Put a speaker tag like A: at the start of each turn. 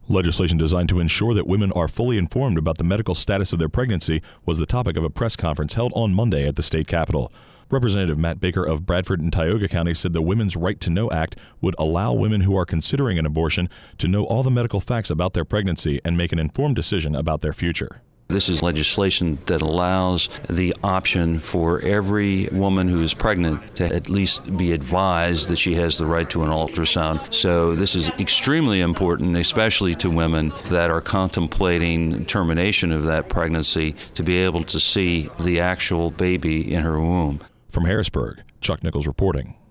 A: Legislation designed to ensure that women are fully informed about the medical status of their pregnancy was the topic of a press conference held on Monday at the state capitol. Representative Matt Baker of Bradford and Tioga County said the Women's Right to Know Act would allow women who are considering an abortion to know all the medical facts about their pregnancy and make an informed decision about their future.
B: This is legislation that allows the option for every woman who is pregnant to at least be advised that she has the right to an ultrasound. So this is extremely important, especially to women that are contemplating termination of that pregnancy, to be able to see the actual baby in her womb.
A: From Harrisburg, Chuck Nichols reporting.